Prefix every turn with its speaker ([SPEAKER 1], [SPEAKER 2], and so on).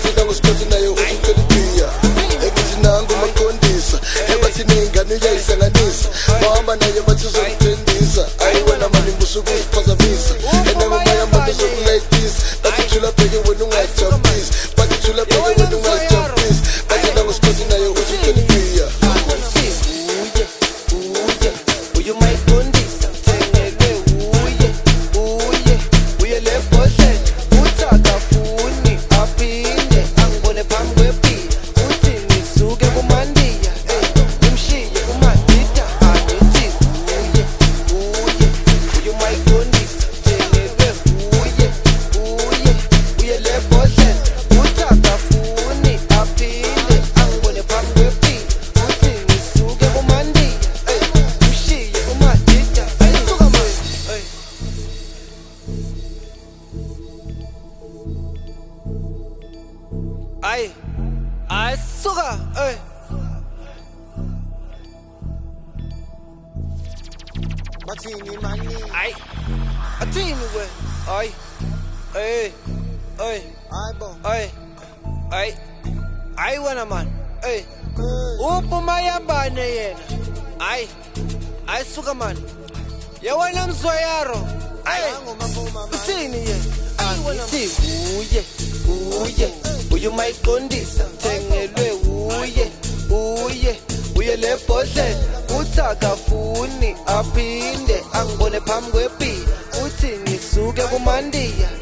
[SPEAKER 1] bathi nangosikhothi nayo usucela ibiya ekithi nangu makondisa ebathi nengane uyayihlanganisa bahamba nayo bathi uzokuthendisa ayi wena mani ngusuku usiphazamisa enangomaya mani uzokulayitisa bathi thula bheke wena ungajabulisi bathi thula bheke wena ungajabulisi bathi nangosikhothi nayo usucela ibiya uye mayikondisa thengelwe uye le bhodlela uthakafuni aphinde angibone phambi kwepila uthi ngisuke kumandiya ngimshiye kumadida angithi uye mayikondisa thengelwe uye le bhodlela uthakafuni aphinde angibone phambi kwepila uthi ngisuke kumandiya ngimshiye kumadida ayisuka manje Ay, suka, ey. Bathini mani. Ay. Athini we. Ay. Ey. Aybo. Ay. Ay wena man. Ey. Uphuma yabane yena. Ay suka man. Yewena mzwayaro. Ay. Uthini yena. Ay wena. Uye mayikondisa thengelwe uye le bhodlela uthakafuni aphinde angibone phambi kwepila uthi ngisuke kumandiya